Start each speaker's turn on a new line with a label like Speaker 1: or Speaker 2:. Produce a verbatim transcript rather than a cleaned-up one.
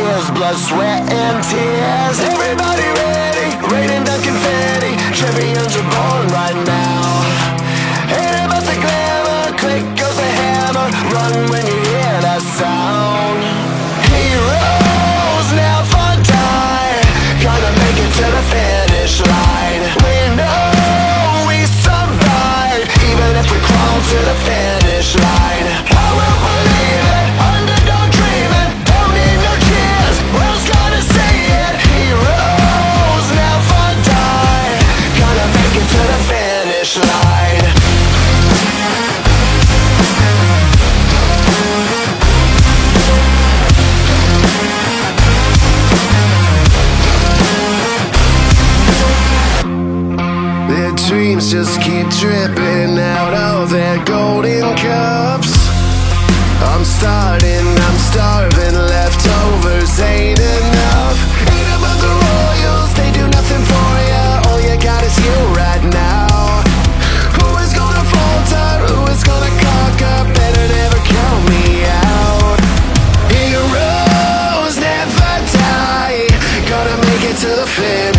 Speaker 1: years, blood, sweat, and tears. Everybody ready, raining down confetti. Champions are born right now. Ain't about the glamour, click goes the hammer. Run when you hear that sound. Heroes never die, gonna make it to the finish line. We know we survive, even if we crawl to the finish line. I will believe it, underdog dreaming. Don't need no cheers, world's gonna see it. Heroes never die, gonna make it to the finish line. Their dreams just keep dripping out of their golden cups. I'm starting, I'm starving, leftovers ain't enough. Ain't about the royals, they do nothing for ya. All you got is you right now. Who is gonna falter, who is gonna cock up? Better never count me out. Heroes never die, gotta make it to the finish.